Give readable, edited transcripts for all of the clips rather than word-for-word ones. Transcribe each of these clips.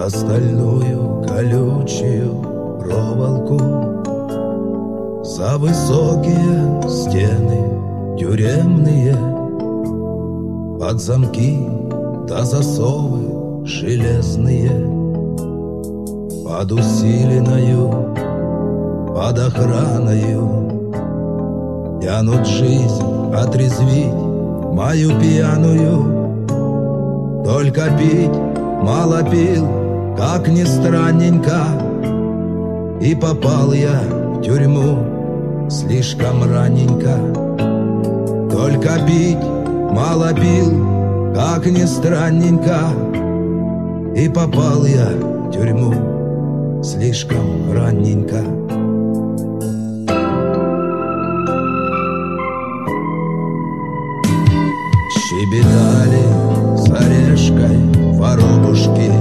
стальную колючую проволоку, за высокие стены тюремные, под замки да засовы железные, под усиленную, под охраною тянут жизнь отрезвить мою пьяную. Только пить мало пил, как ни странненько, и попал я в тюрьму слишком раненько. Только пить мало пил, как ни странненько, и попал я в тюрьму слишком раненько. Щебетали с орешкой воробушки,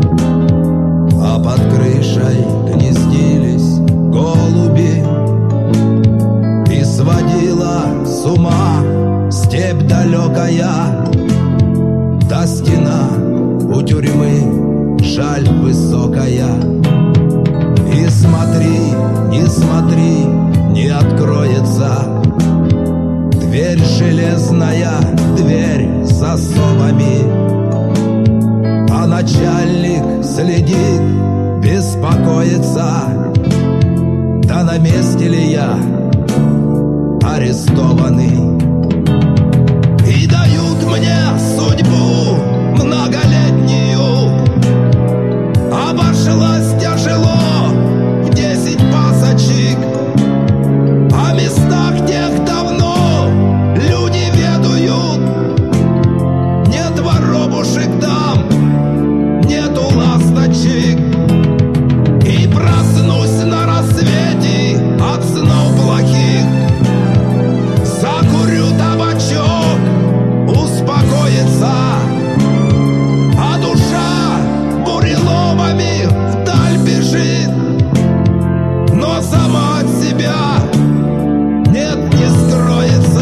а под крышей гнездились голуби. И сводила с ума степь далекая, да стена у тюрьмы жаль высокая. И смотри, не смотри, не откроется дверь железная, дверь с засовами, а начальник следит, беспокоится, да на месте ли я арестованный. И дают мне судьбу многолетнюю, обошлась тяжело в 10 пасочек, о местах тех давно люди ведают. Нет воробушек там, нету ласточек. И проснусь на рассвете от снов плохих, закурю табачок, успокоится, а душа буреломами вдаль бежит, но сама от себя нет, не скроется.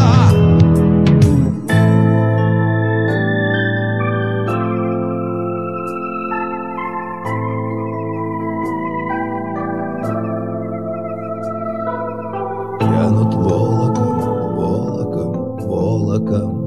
Тянут волоком, волоком, волоком,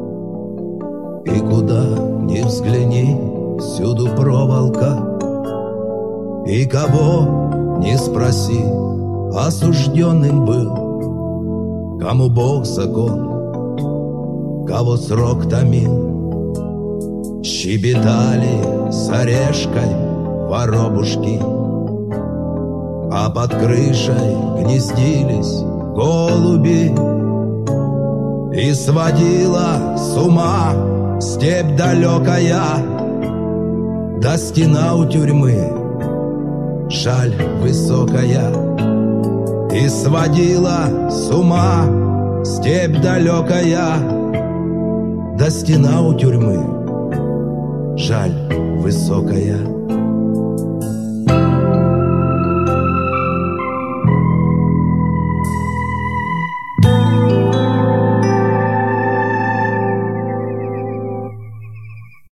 и куда ни взгляни, всюду проволока. И кого не спроси, осужденным был, кому Бог закон, кого срок томил. Щебетали с орешкой воробушки, а под крышей гнездились голуби. И сводила с ума степь далекая, да стена у тюрьмы жаль высокая. И сводила с ума степь далекая, да стена у тюрьмы жаль высокая.